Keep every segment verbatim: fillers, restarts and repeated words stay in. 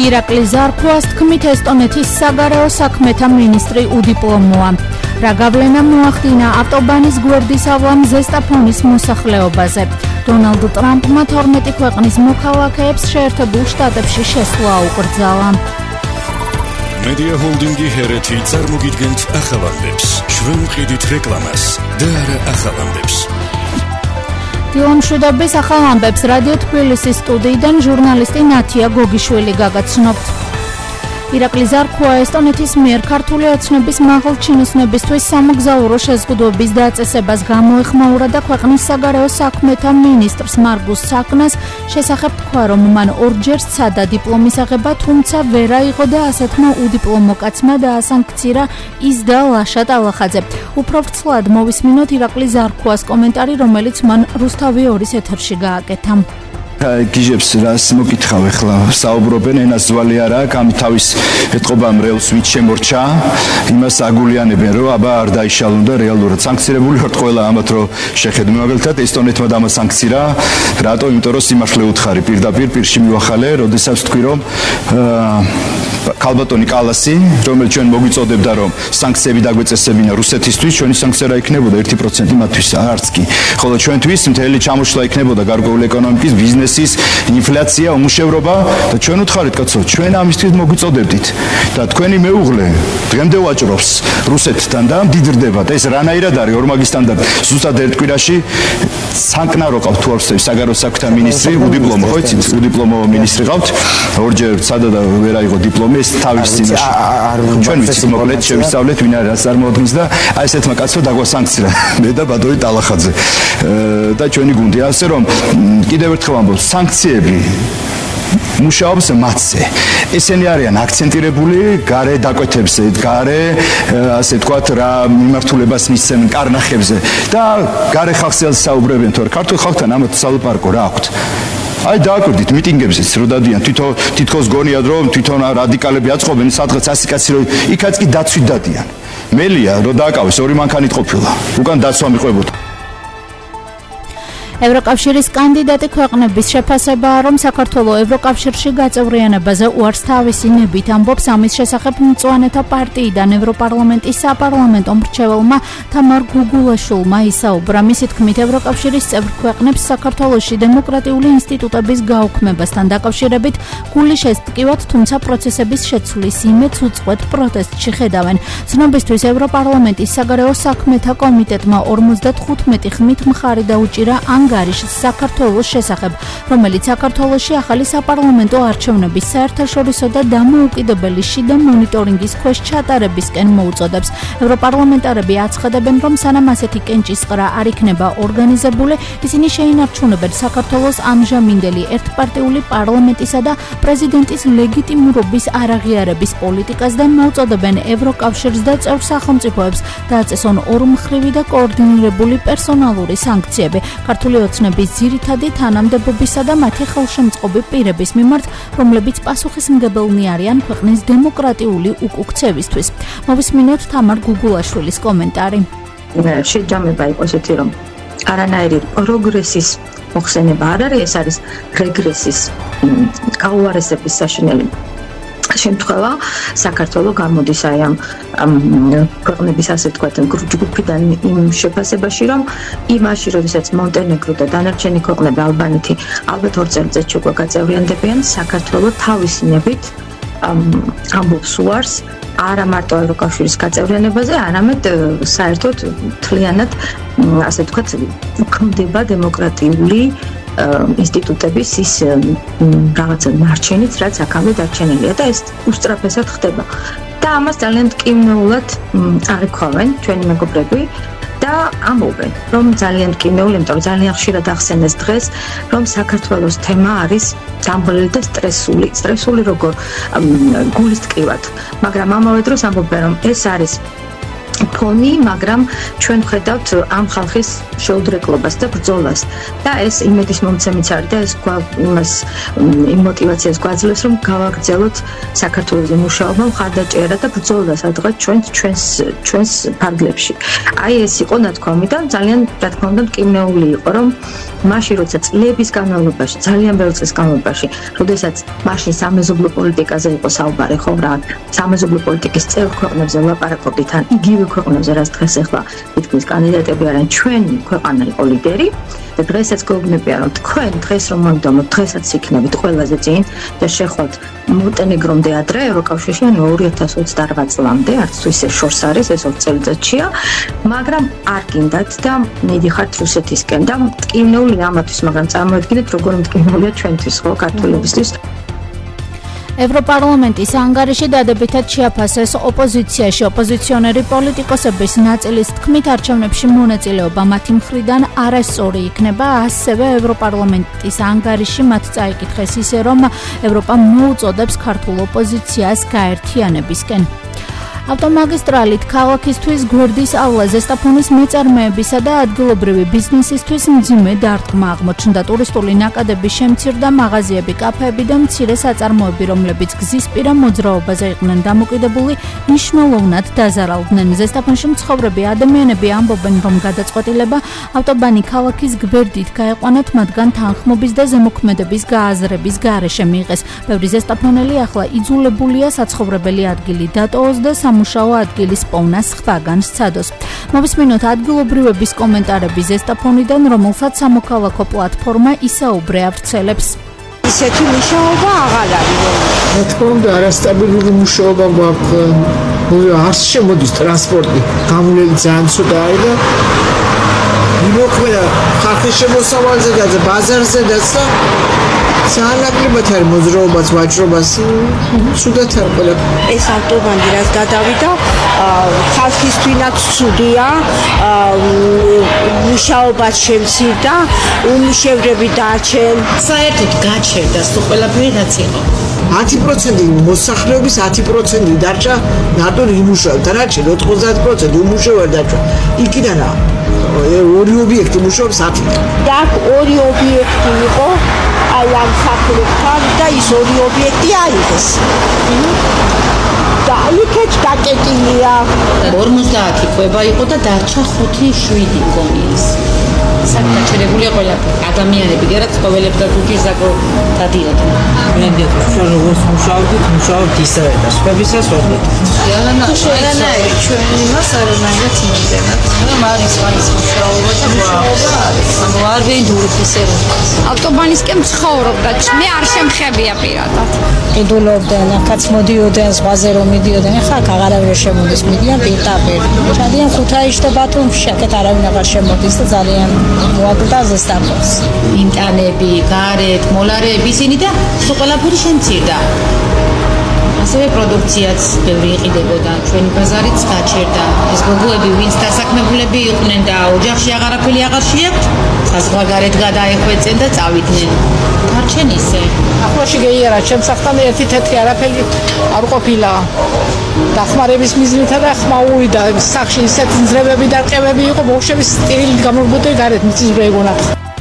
ირაკლი ზარქვას თქმით ესტონეთის საგარეო საქმეთა მინისტრი უდიპლომოა. რა გავლენა მოახდინა ავტობანის გვერდის ავლამ ზესტაფონის მოსახლეობაზე. დონალდ ტრამპმა თორმეტი ქვეყნის მოქალაქეებს შეერთებულ შტატებში შესვლა აუკრძალა. Media Holdingi Hereti წარმოგიდგენთ ახალამდებს. ჩვენ ვყიდით რეკლამას და არა ახალამდებს. დილომშვიდობის ახალამდებს რადიო თბილისის სტუდიიდან ჟურნალისტი ნათია გოგიშვილი გაგაცნობთ. ირაკლი ზარქვა ესტონეთის მიერ ქართული ოცნების მაღალჩინოსნებისთვის სამოგზაურო შეზღუდვების დაწესებას გამოეხმაურა და ქვეყნის საგარეო საქმეთა მინისტრს მარგუს საკნას შესახებ თქვა, რომ მან ორჯერ სცადა დიპლომის აღება, თუმცა ვერ აიღო და ასეთმა უდიპლომო კაცმა დაასანქცირა ის და ლაშა ტალახაძე. უფრო ვრცლად მოვისმინოთ ირაკლი ზარქვას კომენტარი, რომელიც მან რუსთავი ორის ეთერში გააკეთა. გიჟებს რას მოკითხავ ახლა საუბრობენ ენას ძვალი არა აქვს ამით თავის ეთყობა მრევლს ვით შემორჩა იმას აგულიანებენ რომ აბა არ დაიშალონ და რეალურად სანქცირებული ვართ ყველა ამათ რომ შეხედო მაგალითად ესტონეთმა დამასანქცირა რატო იმიტომ რომ სიმართლე უთხარი პირდაპირ პირში მივახალე როდესაც თქვი რომ ქალბატონი კალასი რომელიც ჩვენ მოგვიწოდებდა რომ სანქციები დაგვეწესებინა რუსეთისთვის ჩვენი სანქცია რა იქნებოდა ერთი პროცენტი მათთვის არც კი ხოლო ჩვენთვის მთელი ჩამოშლა იქნებოდა გარკვეული ეკონომიკის ბიზნესის ინფლაცია უმუშევრობა და ჩვენ უთხარით კაცო ჩვენ ამისთვის მოგვიწოდებდით და თქვენი მეუღლე დღემდე ვაჭრობს რუსეთთან და მდიდრდება და ეს რანაირად არის ორმაგი სტანდარტი ზუსტად ერთ კვირაში სანკნარო ყავთ თუ არ ვსწრებ საგარეო საქმეთა მინისტრი უდიპლომო ხო იცით უდიპლომო მინისტრი ყავთ ორჯერ სადა და ვერ აიღო დიპლომი ეს თავის წინაშე ჩვენ ვიცით მოკლედ შევისწავლეთ ვინ არის რას წარმოადგენს და აი ესეთმა კაცმა დაგვასანქცირა მე და ბადოი ტალახაძე და ჩვენი გუნდი ასე რომ კიდევ ერთხელ ამბობ სანქციები მუშაობს მათზე ესენი არიან აქცენტირებული გარე დაკვეთებზე გარე ასე თქვათ რა მიმართულებას მისცემენ კარნახებზე და გარე ხალხზე საუბრებენ თორე ქართულ ხალხთან ამათ სალაპარაკო რა აქვთ აი დააკვირდით მიტინგებზეც რო დადიან თვითონ თითქოს გონიათ რომ თვითონ რადიკალები აწყობენ სადღაც ასი კაცი რო იქაც კი დაცვით დადიან მელია რო დააკავეს ორი მანქანით ყოფილა უკან დაცვა მიყვებოდა ევროკავშირის კანდიდატი ქვეყნების შეფასებაა, რომ საქართველოს ევროკავშირში გაწევრიანებაზე უარს თავისი ნებით ამბობს ამის შესახებ მწვანეთა პარტიიდან ევროპარლამენტის საპარლამენტო მრჩეველმა თამარ გუგულაშვილმა ისაუბრა. მისი თქმით, ევროკავშირის წევრ ქვეყნებს საქართველოში დემოკრატიული ინსტიტუტების გაუქმებასთან დაკავშირებით გული შესტკივათ, თუმცა პროცესების შეცვლის იმედს უწყვეტ პროტესტში ხედავენ. ცნობისთვის ევროპარლამენტის საგარეო საქმეთა კომიტეტმა ორმოცდათხუთმეტი ხმით მხარი დაუჭირა ანგარიშს საქართველოს შესახებ, რომელიც საქართველოში ახალი საპარლამენტო არჩევნების საერთაშორისო და დამოუკიდებელი შიდა მონიტორინგის ქვეშ ჩატარებისკენ მოუწოდებს. ევროპარლამენტარები აცხადებენ, რომ სანამ ასეთი კენჭისყრა არ იქნება ორგანიზებული, ისინი შეინარჩუნებენ საქართველოს ამჟამინდელი ერთპარტიული პარლამენტისა და პრეზიდენტის ლეგიტიმურობის არაღიარების პოლიტიკას და მოუწოდებენ ევროკავშირს და წევრ სახელმწიფოებს დააწესონ ორმხრივი და კოორდინირებული პერსონალური სანქციები. ქართული ოცნების ძირითადი თანამდებობისა და მათი ხელშემწყობი პირების მიმართ, რომლებიც პასუხისმგებელნი არიან ქვეყნის დემოკრატიული უკუქცევისთვის. მოვისმინოთ თამარ გუგულაშვილის კომენტარი. შეჯამება იყო ესეთი, რომ არანაირი პროგრესის მოხსენება არ არის, ეს არის რეგრესის გაუარესების საშინელი შემთხვევა. საქართველოს გამოდის აი ამ ქვეყნების ასე თქვათ ჯგუფიდან იმ შეფასებაში, რომ იმაში, როდესაც მონტენეგრო და დანარჩენი ქვეყნები ალბანეთი ალბათ ორ წელიწადში უკვე გაწევრიანდებიან, საქართველოს თავისი ნებით ამბობს უარს არა მარტო ევროკავშირის გაწევრიანებაზე, არამედ საერთოდ მთლიანად ასე თქვათ ქმდება დემოკრატიული ინსტიტუტების ის რაღაცა ნარჩენით, რაც აქამდე დარჩენილია და ეს უსწრაფესად ხდება. და ამას ძალიან მტკივნეულად არიქხოვენ ჩვენი მეგობრები და ამბობენ, რომ ძალიან მტკივნეული, იმიტომ რომ ძალიან ხშირად ახსენეს დღეს, რომ საქართველოს თემა არის დამღლელი და სტრესული, სტრესული როგორ გულის ტკივად. მაგრამ ამავე დროს ამბობენ, რომ ეს არის ფონი, მაგრამ ჩვენ ვხედავთ ამ ხალხის შეუდრეკლობას და ბრძოლას. და ეს იმედის მომცემიც არის და ეს იმას იმ мотиваციას გვაძლევს, რომ გავაგრძელოთ საქართველოს მუშაობა, მხარდაჭერა და ბრძოლა სადღაც ჩვენს ჩვენს ჩვენს ფარგლებში. აი ეს იყო ნათქვამი და ძალიან რა თქმა უნდა მტკივნეული იყო, რომ მაშინ როცა წლების განმავლობაში, ძალიან ბევრი წლის განმავლობაში, როდესაც მაშინ სამეზობლო პოლიტიკაზე იყო საუბარი, ხო რა, სამეზობლო პოლიტიკის წევრ ქვეყნებზე ლაპარაკობდით, ან იგივე ქვეყნებზე, რაც დღეს ახლა თითქმის კანდიდატები არიან, ჩვენი ქვეყანა იყო ლიდერი და დღესაც გვეუბნებიან, რომ თქვენ დღეს რომ მომდომოთ, დღესაც იქნებით ყველაზე წინ და შეხვალთ მონტენეგრომდე ადრე ევროკავშირში, ანუ ორი ათას ოცდაარბა წლამდე, არც თუ ისე შორს არის, ეს ორი წელიწადშია, მაგრამ არ გინდათ და მიდიხართ რუსეთისკენ და მტკივნეული ამათვის, მაგრამ წარმოედგინეთ, როგორ მტკივნეულია ჩვენთვის, ხო, ქართველებისთვის. ევროპარლამენტის ანგარიში დადებითად შეაფასეს ოპოზიციაში. ოპოზიციონერი პოლიტიკოსების ნაწილის თქმით, არჩევნებში მონაწილეობა მათი მხრიდან არასწორი იქნება. ასევე ევროპარლამენტის ანგარიში მათ წაიკითხეს ისე, რომ ევროპა მოუწოდებს ქართულ ოპოზიციას გაერთიანებისკენ. ავტომაგისტრალით ქალაქისთვის გვერდის ავლა ზესტაფონის მეწარმეებისა და ადგილობრივი ბიზნესისთვის მძიმე დარტყმა აღმოჩნდა. ტურისტული ნაკადები შემცირდა, მაღაზიები, კაფეები და მცირე საწარმოები, რომლებიც გზისპირა მოძრაობაზე იყვნენ დამოკიდებული, მნიშვნელოვნად დაზარალდნენ. ზესტაფონში მცხოვრები ადამიანები ამბობენ, რომ გადაწყვეტილება ავტობანი ქალაქის გვერდით გაეყვანათ, მათგან თანხმობის და ზემოქმედების გააზრების გარეშე მიიღეს. ბევრი ზესტაფონელი ახლა იძულებულია საცხოვრებელი ადგილი დატოვოს და სამუშაო ადგილის პოვნას სხვაგან სცადოს. მოვისმინოთ ადგილობრივების კომენტარები ზესტაფონიდან, რომელსაც სამოქალაქო პლატფორმა ისაუბრე ავრცელებს. ისეთი მუშაობა აღარ არის. რა თქმა უნდა, არასტაბილური მუშაობა გვაქვს. არც შემოდის ტრანსპორტი, გამულელი ძალიან ცოტა არის და იმოქმედა ხალხის შემოსავალზე და ბაზარზე და საანაკლებად არის მოძრაობაც, ვაჭრობას, ცუდად არ ყველა. ეს ავტობანი რაც გადავიდა, ხალხისთვინაც ცუდია, მუშაობაც შემცირდა, უმუშევრები დარჩენ. საერთოდ გაჩერდა სულ ყველაფერი რაც იყო. ათი პროცენტი მოსახლეობის ათი პროცენტი დარჩა ნატური იმუშავა, დარჩა ოთხმოცდაათი პროცენტი უმუშევრად დარჩა. იქიდან ორი ობიექტი მუშაობს ათი. აქ ორი ობიექტი იყო, აი ამ საფრთხთან და ის ორი ობიექტი აიღეს. და იქეთ დაკეტილია. ორმოცდაათი ყვება იყო და დარჩა ხუთი შვიდი მგონი ის. საკაჩერებულია ყველაფერი. ადამიანები გერაც ყოველებს და თუჯისაკო დადიოდნენ. მენდე ჩვენ როგორც მუშაობდით, მუშაობთ ისევე და სხვებისას ვერდით. არანაირი ჩვენ იმას არანაირად იმდენად. რომ არის მაინც მუშაობა და მუშაობა არის. ანუ არ ვენდურობ ისე რომ ავტობანისკენ ცხოვრობდა, მე არ შემხებია პირადად. იდულობდნენ, ახაც მოდიოდნენ ზღვაზე რომ მიდიოდნენ, ხა აღარავინ შემოდის, მიდიან პირდაპირ. ჩადიან ქუთაისში და ბათუმში, აქეთ არავინ აღარ შემოდის და ძალიან მოაკვდა ზესტაფონს. ინტანები, გარეთ, მოლარეები ისინი და სულ ყველაფერი შემცირდა. ასევე პროდუქციაც ბევრი იყიდებოდა, ჩვენი ბაზარიც გაჩერდა. ეს გოგოები, ვინც დასაქმებულები იყვნენ და ოჯახში აღარაფერი აღარ შეაქვთ, საზღვარგარეთ გადაეხვეწენ და წავიდნენ. დარჩენ ისე. ახლოში გეიერა, ჩემს სახთან ერთი თეთრი არაფერი არ ყოფილა. დახმარების მიზნითა და ხმაური და სახში ისეთი ძრებები და რყევები იყო, ბავშვების სტილით გამორბოდი გარეთ მიწისძვრე ეგონათ.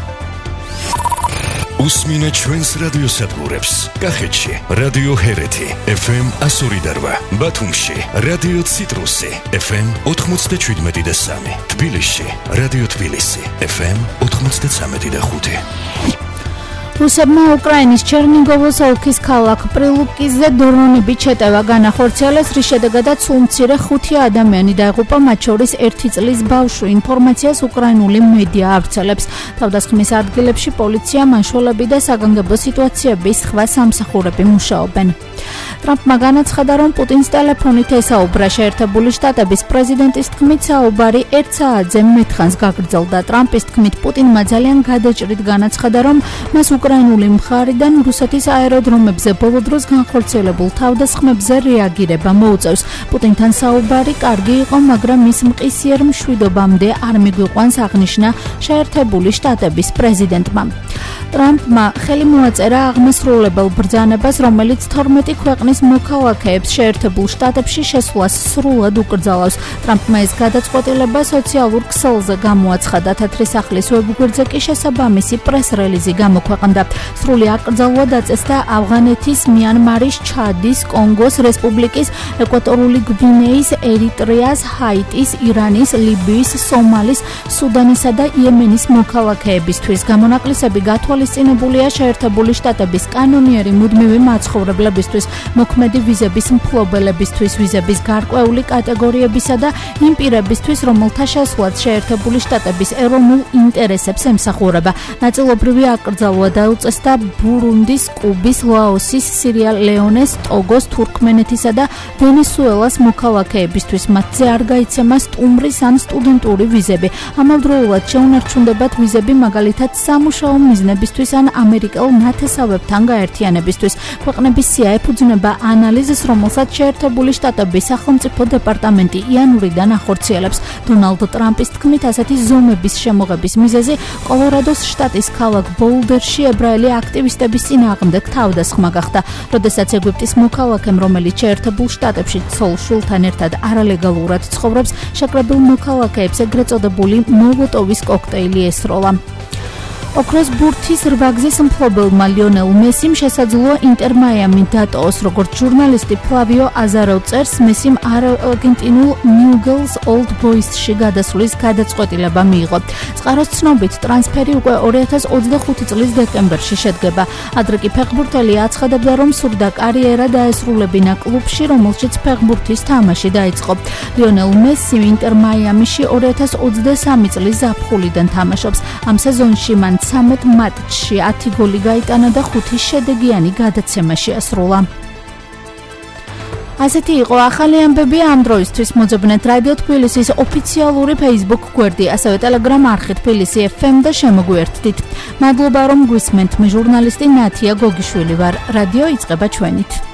უსმინეთ ჩვენს რადიოსადგურებს. კახეთში რადიო ჰერეთი ეფ ემ εκατო ორი და რვა, ბათუმში რადიო ციტრუსი ეფ ემ ოთხმოცდაშვიდმეტი და სამი, თბილისში რადიო თბილისი ეფ ემ ოთხმოცდაცამეტი და ხუთი. რუსებმა უკრაინის ჩერნიგოვის ოლქის ქალაქ პრილუკიზე დრონებით შეტევა განახორციელეს, რის შედეგადაც სულ მცირე ხუთი ადამიანი დაიღუპა, მათ შორის ერთი წლის ბავშვი. ინფორმაციას უკრაინული მედია ავრცელებს. თავდასხმის ადგილებში პოლიცია, მაშველები და საგანგებო სიტუაციების სხვა სამსახურები მუშაობენ. ტრამპმა განაცხადა, რომ პუტინს ტელეფონით ესაუბრა. შეერთებული შტატების პრეზიდენტის თქმით, საუბარი ერთ საათზე მეტხანს გაგრძელდა. ტრამპის თქმით, პუტინმა ძალიან გადაჭრით განაცხადა, რომ მას უკრაინული მხარიდან რუსეთის აეროდრომებზე ბოლო დროს განხორციელებულ თავდასხმებზე რეაგირება მოუწევს. პუტინთან საუბარი კარგი იყო, მაგრამ მის მყისიერ მშვიდობამდე არ მიგვიყვანს, აღნიშნა შეერთებული შტატების პრეზიდენტმა. ტრამპმა ხელი მოაწერა აღმასრულებელ ბრძანებას, რომელიც თორმეტი ქვეყნის ვაშინგტონის მოქალაქეებს შეერთებულ შტატებში შესვლას სრულად უკრძალავს. ტრამპმა ეს გადაწყვეტილება სოციალურ ქსელზე გამოაცხადა, თეთრი სახლის ვებგვერდზე კი შესაბამისი პრეს-რელიზი გამოქვეყნდა. სრული აკრძალვა დაწესდა ავღანეთის, მიანმარის, ჩადის, კონგოს რესპუბლიკის, ეკვატორული გვინეის, ერიტრეას, ჰაიტის, ირანის, ლიბიის, სომალის, სუდანისა და იემენის მოქალაქეებისთვის. გამონაკლისები გათვალისწინებულია შეერთებული შტატების კანონიერი მუდმივი მაცხოვრებლებისთვის, მოქმედი ვიზების მფლობელებისთვის, ვიზების გარკვეული კატეგორიებისა და იმ პირებისთვის, რომელთა შესვლაც შეერთებული შტატების ეროვნულ ინტერესებს ემსახურება. ნაწილობრივი აკრძალვა დაუწესდა ბურუნდის, კუბის, ლაოსის, სიერა-ლეონეს, ტოგოს, თურქმენეთისა და ვენესუელას მოქალაქეებისთვის. მათზე არ გაიცემა სტუმრის ან სტუდენტური ვიზები. ამავდროულად შეუნარჩუნდებათ ვიზები მაგალითად სამუშაო მიზნებისთვის ან ამერიკელ ნათესავებთან გაერთიანებისთვის. ქვეყნების სია ეფუძნება ანალიზს, რომელსაც შეერთებული შტატების სახელმწიფო დეპარტამენტი იანვრიდან ახორციელებს. დონალდ ტრამპის თქმით, ასეთი ზომების შემოღების მიზეზი კოლორადოს შტატის ქალაქ ბოულდერში ებრაელი აქტივისტების წინააღმდეგ თავდასხმა გახდა, როდესაც ეგვიპტის მოქალაქემ, რომელიც შეერთებულ შტატებში ცოლ შვილთან ერთად არალეგალურად ცხოვრობს, შეკრებილ მოქალაქეებს ეგრეთ წოდებული მოლოტოვის კოქტეილი ესროლა. ოქროს ბურთის რვაგზის მფლობელმა ლიონელ მესიმ შესაძლოა ინტერ მაიამი დატოვოს. როგორც ჟურნალისტი ფლავიო აზარო წერს, მესიმ არგენტინულ ნიუგელს ოლდ ბოისში გადასვლის გადაწყვეტილება მიიღო. წყაროს ცნობით, ტრანსფერი უკვე ორი ათას ოცდახუთი წლის დეკემბერში შედგება. ადრე კი ფეხბურთელი აცხადებდა, რომ სურდა კარიერა დაესრულებინა კლუბში, რომელშიც ფეხბურთის თამაში დაიწყო. ლიონელ მესიმ ინტერ მაიამიში ორი ათას ოცდასამი წლის ზაფხულიდან თამაშობს. ამ სეზონში მან ცამეტ მატჩში ათი გოლი გაიტანა და ხუთი შედეგიანი გადაცემა შეასრულა. ასეთი იყო ახალი ამბები ამ დროისთვის. მოძებნეთ რადიო თბილისის ოფიციალური Facebook გვერდი, ასევე Telegram არხი თბილისი ეფ ემ და შემოგვიერთდით. მადლობა რომ გვისმენთ. მე ჟურნალისტი ნათია გოგიშვილი ვარ. რადიო იწყება ჩვენით.